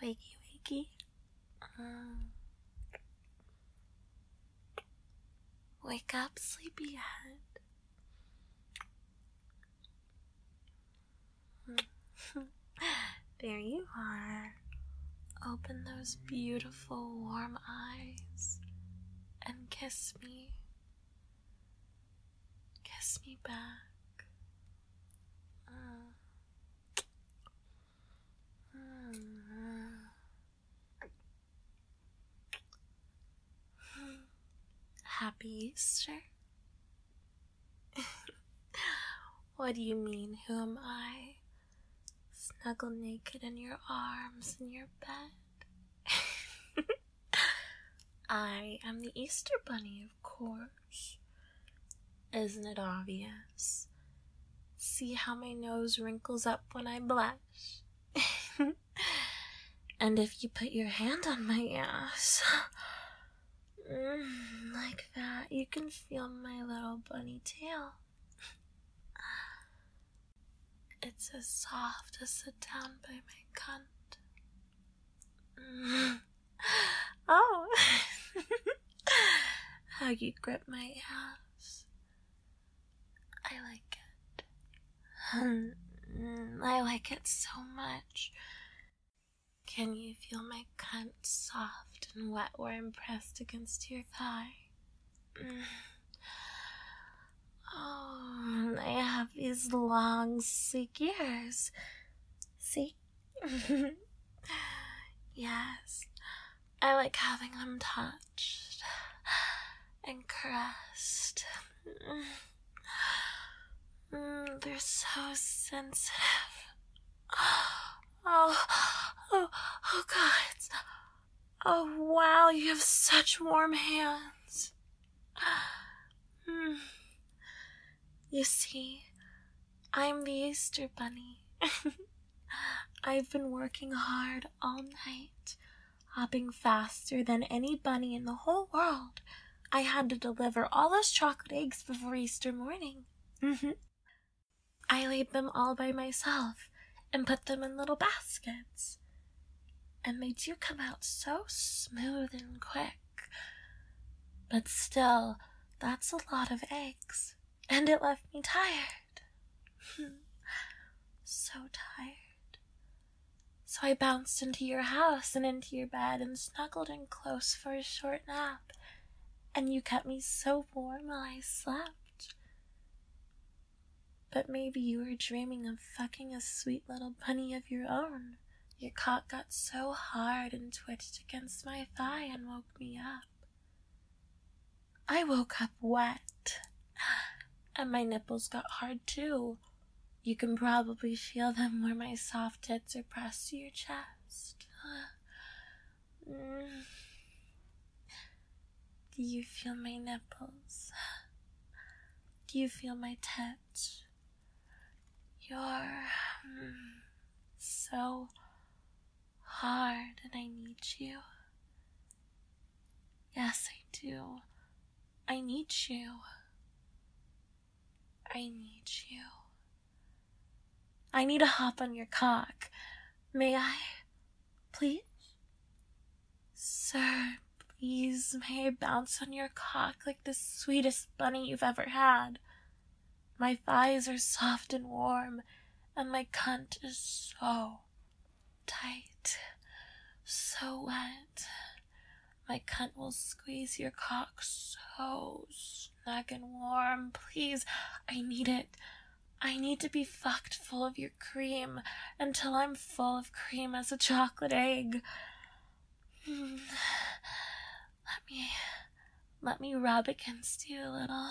Wakey, wakey. Wake up, sleepyhead. There you are. Open those beautiful, warm eyes and kiss me. Kiss me back. Happy Easter? What do you mean, who am I? Snuggle naked in your arms in your bed. I am the Easter Bunny, of course. Isn't it obvious? See how my nose wrinkles up when I blush? And if you put your hand on my ass, like that, you can feel my little bunny tail. It's as soft as sit down by my cunt. Oh, how you grip my ass. I like it. I like it so much. Can you feel my cunt soft and wet where I'm pressed against your thigh? Oh, I have these long, sleek ears. See? Yes, I like having them touched and caressed. They're so sensitive. Oh, God. Oh, wow, you have such warm hands. You see, I'm the Easter Bunny. I've been working hard all night, hopping faster than any bunny in the whole world. I had to deliver all those chocolate eggs before Easter morning. I laid them all by myself and put them in little baskets. And they do come out so smooth and quick. But still, that's a lot of eggs. And it left me tired. So tired. So I bounced into your house and into your bed and snuggled in close for a short nap. And you kept me so warm while I slept. But maybe you were dreaming of fucking a sweet little bunny of your own. Your cock got so hard and twitched against my thigh and woke me up. I woke up wet. And my nipples got hard too. You can probably feel them where my soft tits are pressed to your chest. Do you feel my nipples? Do you feel my tits? You're so hard and I need you. Yes, I do. I need you. I need you. I need to hop on your cock. May I? Please? Sir, please, may I bounce on your cock like the sweetest bunny you've ever had? My thighs are soft and warm, and my cunt is so tight, so wet. My cunt will squeeze your cock so snug and warm. Please, I need it. I need to be fucked full of your cream until I'm full of cream as a chocolate egg. Let me rub against you a little.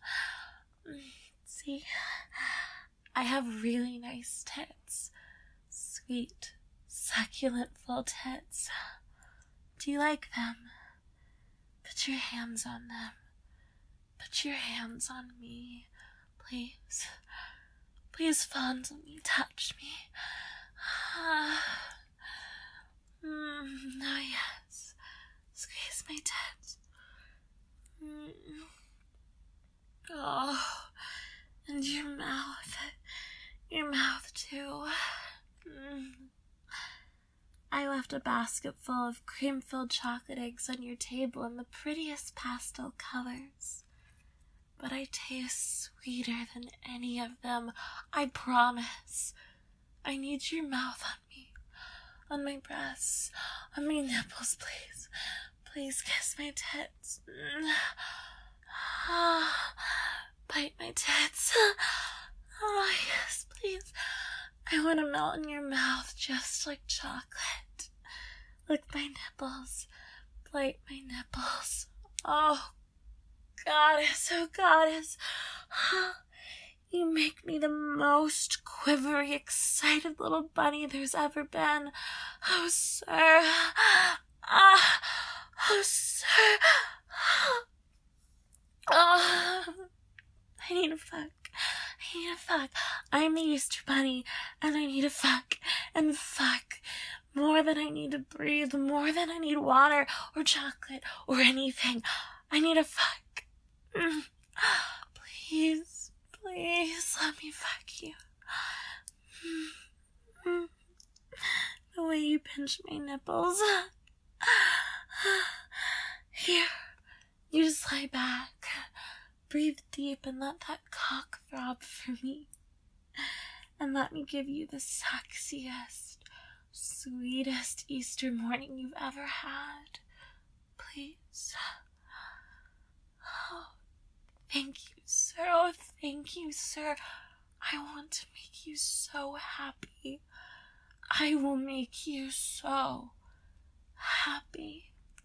See, I have really nice tits. Sweet, succulent, full tits. Do you like them? Put your hands on them. Put your hands on me, please. Please fondle me, touch me. Oh, yes. Squeeze my tits. Oh, and your mouth too. I left left a basket full of cream-filled chocolate eggs on your table in the prettiest pastel colors. But I taste sweeter than any of them, I promise. I need your mouth on me, on my breasts, on my nipples, please. Please kiss my tits. Bite my tits. Oh, yes, please. I want to melt in your mouth just like chocolate. Lick my nipples. Bite my nipples. Oh, goddess, oh, goddess. You make me the most quivery, excited little bunny there's ever been. Oh, sir. Oh, sir. Oh, I need a fuck. I need a fuck. I'm the Easter Bunny, and I need a fuck. And fuck. More than I need to breathe, more than I need water, or chocolate, or anything. I need a fuck. Please, please, let me fuck you. The way you pinch my nipples. Here, you just lie back. Breathe deep and let that cock throb for me. And let me give you the sexiest, sweetest Easter morning you've ever had. Please. Oh, thank you, sir. Oh, thank you, sir. I want to make you so happy. I will make you so happy.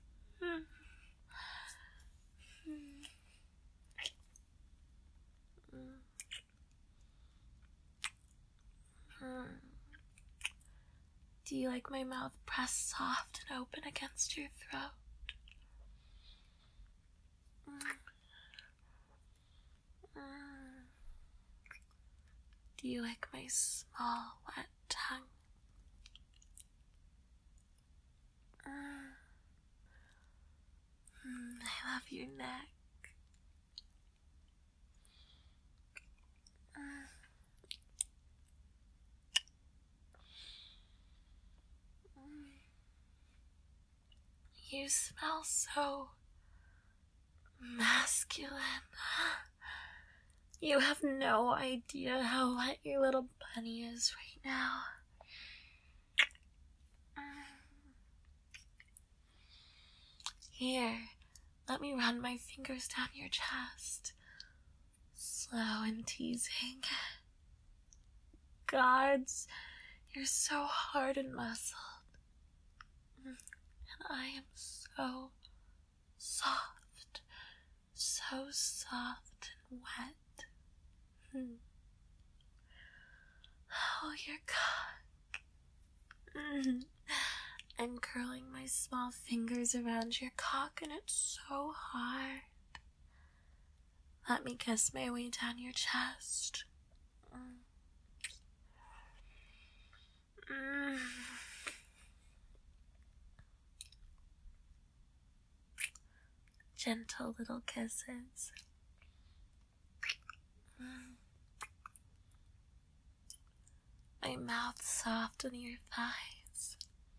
Do you like my mouth pressed soft and open against your throat? Do you like my small, wet tongue? I love your neck. You smell so masculine. You have no idea how wet your little bunny is right now. Here, let me run my fingers down your chest. Slow and teasing. Gods, you're so hard and muscled. And I am so soft. So soft and wet. Oh, your cock. I'm curling my small fingers around your cock and it's so hard. Let me kiss my way down your chest. Gentle little kisses. My mouth soft on your thighs.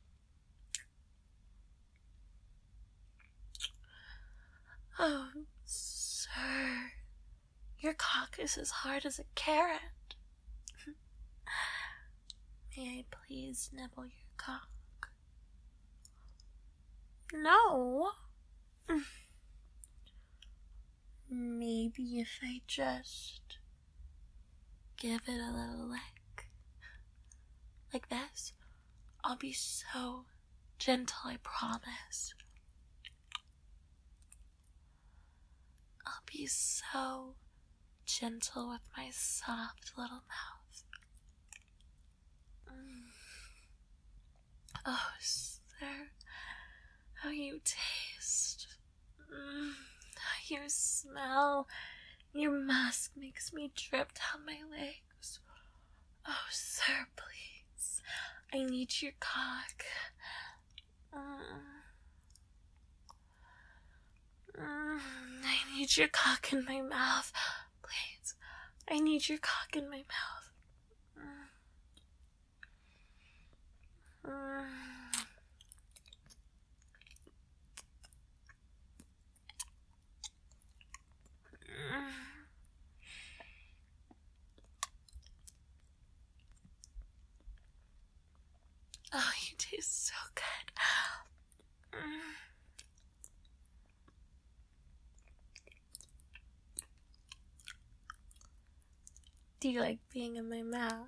Oh, sir, your cock is as hard as a carrot. May I please nibble your cock? No. Maybe if I just give it a little lick. Like this. I'll be so gentle, I promise. I'll be so gentle with my soft little mouth. Oh, sir, how you taste. How you smell. Your mask makes me drip down my legs. Oh, sir, please. I need your cock. I need your cock in my mouth. Please. I need your cock in my mouth. tastes so good. Do you like being in my mouth?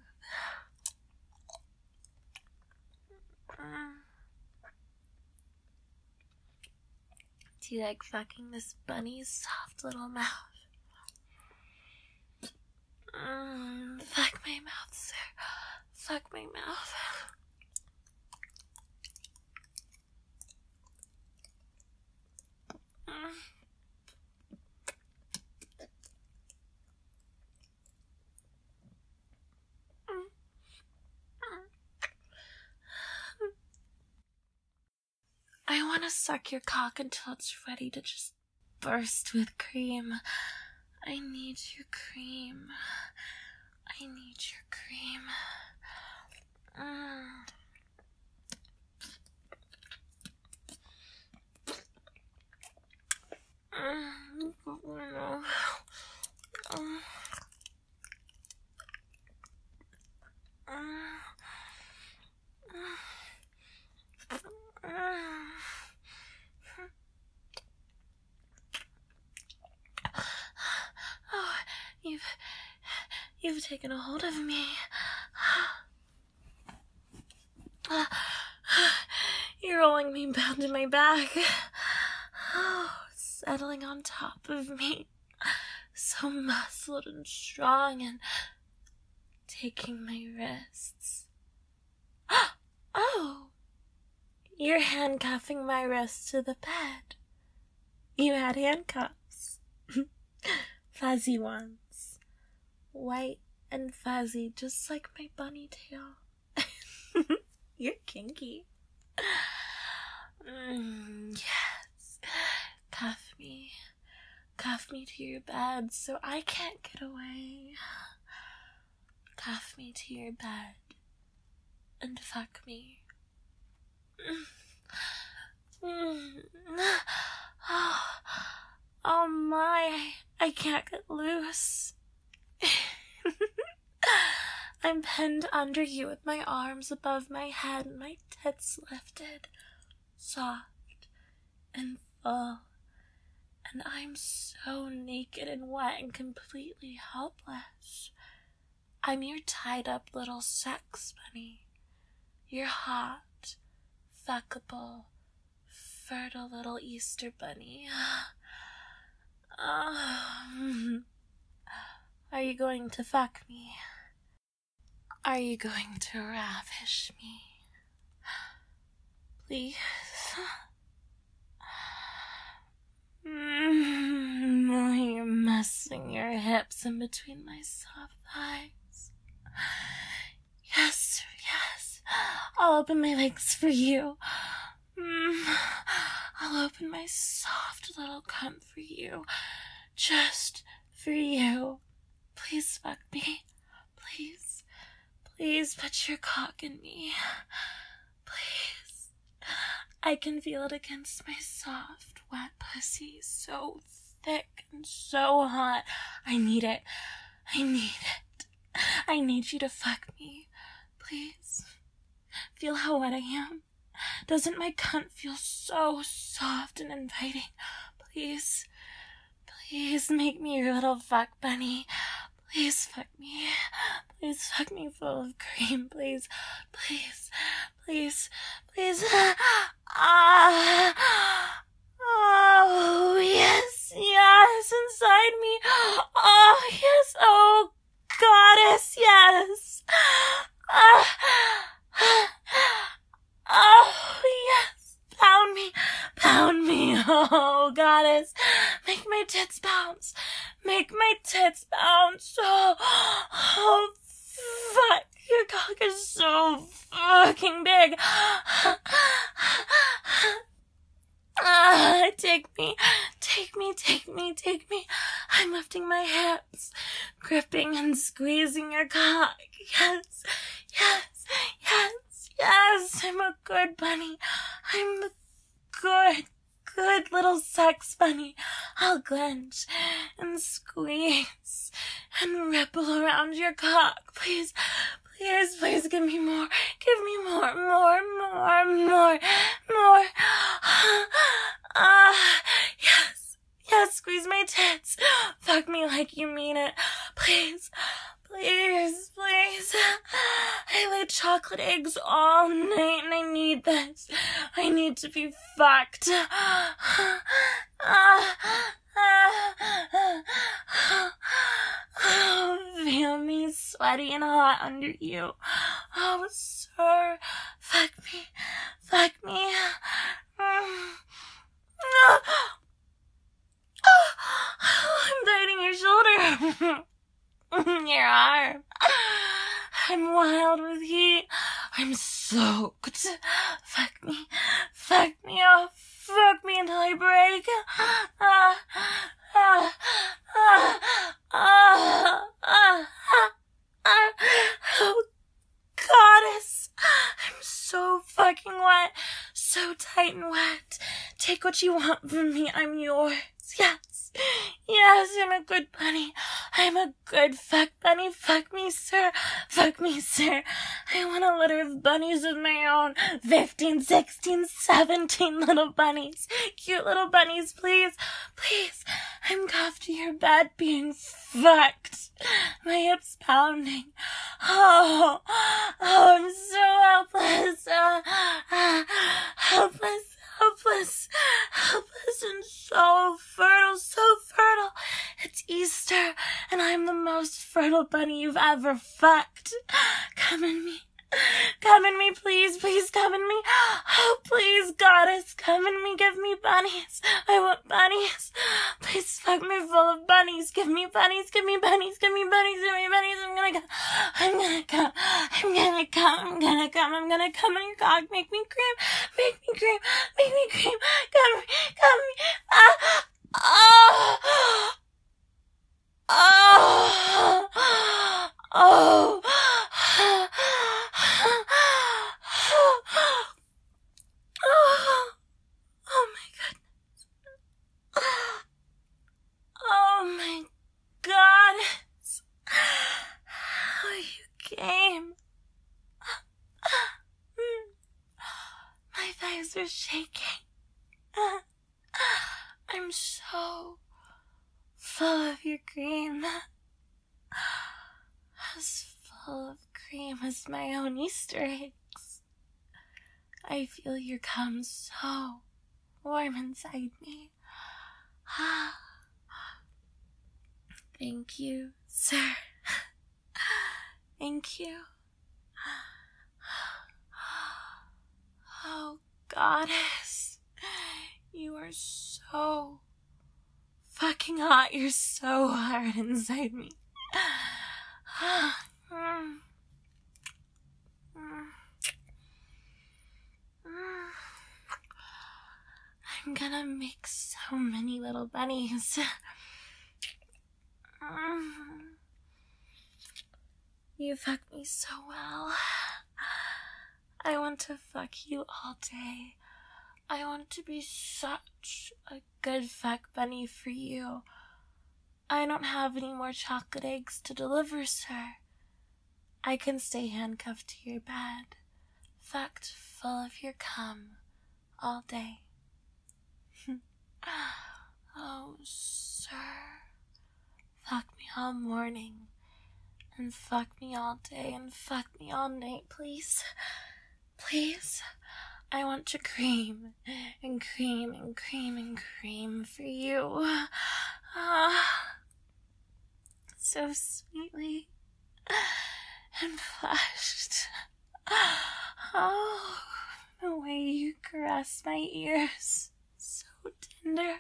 Do you like fucking this bunny's soft little mouth? Fuck my mouth, sir. Fuck my mouth. I want to suck your cock until it's ready to just burst with cream. I need your cream. I need your cream. You've taken a hold of me. You're rolling me down to my back. Settling on top of me. So muscled and strong and taking my wrists. Oh! You're handcuffing my wrists to the bed. You had handcuffs. Fuzzy ones. White and fuzzy, just like my bunny tail. You're kinky. Yes. Cuff me. Cuff me to your bed so I can't get away. Cuff me to your bed and fuck me. Oh my, I can't get loose. I'm pinned under you with my arms above my head, my tits lifted, soft and full, and I'm so naked and wet and completely helpless. I'm your tied up little sex bunny. You're hot, fuckable, fertile little Easter bunny. Are you going to fuck me? Are you going to ravish me? Please? You're messing your hips in between my soft thighs. Yes, yes. I'll open my legs for you. I'll open my soft little cunt for you. Just for you. Please fuck me. Please. Please put your cock in me. Please. I can feel it against my soft, wet pussy. So thick and so hot. I need it. I need it. I need you to fuck me. Please. Feel how wet I am. Doesn't my cunt feel so soft and inviting? Please. Please make me your little fuck bunny. Please fuck me. Please fuck me full of cream. Please. Please. Please. Please. Oh, yes. Yes. Inside me. Oh, yes. Oh, goddess. Yes. Oh, yes. Pound me. Pound me. Oh, goddess. Make my tits bounce. Make my tits bounce. Oh, fuck. Your cock is so fucking big. Take me. Take me, take me, take me. I'm lifting my hips, gripping and squeezing your cock. Yes, yes, yes, yes. I'm a good bunny. I'm a good little sex bunny. I'll clench and squeeze and ripple around your cock. Please, please, please give me more. Give me more, more, More. Yes, squeeze my tits. Fuck me like you mean it. Please. I laid chocolate eggs all night and I need this. I need to be fucked. Feel me sweaty and hot under you. Oh, sir, fuck me. I'm biting your shoulder. Your arm. I'm wild with heat. I'm soaked. Fuck me. Oh, fuck me until I break. Oh, goddess. I'm so fucking wet. So tight and wet. Take what you want from me. I'm yours. Yes, I'm a good bunny. I'm a good fuck bunny. Fuck me, sir. I want a litter of bunnies of my own. 15, 16, 17 little bunnies. Cute little bunnies, please. I'm cuffed to your bed being fucked. My hips pounding. Oh, I'm so helpless. Helpless and so fertile. It's Easter, and I'm the most fertile bunny you've ever fucked. Come in me, please come in me. Oh, please, goddess, come in me, give me bunnies. I want bunnies. Please fuck me full of bunnies. Give me bunnies. I'm gonna come on your cock. Make me cream. Come me. Oh my goddess. How you came. My thighs are shaking. I'm so full of your cream. As full of cream as my own Easter eggs. I feel your cum so warm inside me. Thank you, sir. Thank you. Oh, goddess. You are so fucking hot. You're so hard inside me. I'm gonna make so many little bunnies. You fuck me so well. I want to fuck you all day. I want to be such a good fuck bunny for you. I don't have any more chocolate eggs to deliver, sir. I can stay handcuffed to your bed, fucked full of your cum all day. Oh, sir. Fuck me all morning, and fuck me all day, and fuck me all night, please. I want to cream for you. So sweetly and flushed. Oh, the way you caress my ears. So tender.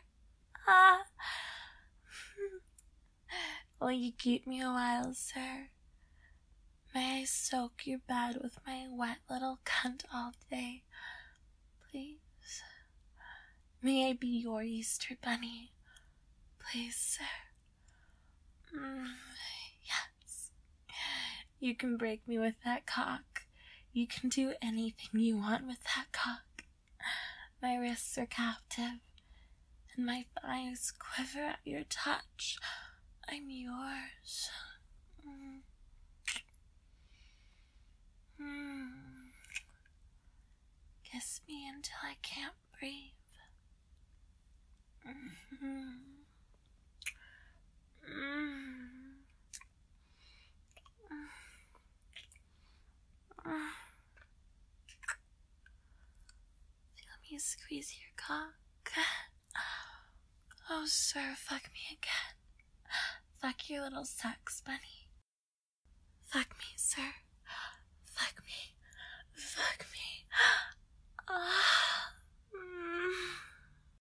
Will you keep me a while, sir? May I soak your bed with my wet little cunt all day, please? May I be your Easter bunny, please, sir? Yes. You can break me with that cock. You can do anything you want with that cock. My wrists are captive, and my thighs quiver at your touch. I'm yours. kiss me until I can't breathe. Feel me squeeze your cock. Oh, sir, fuck me again. Fuck your little sex bunny. Fuck me, sir. Fuck me. Fuck me. Ah.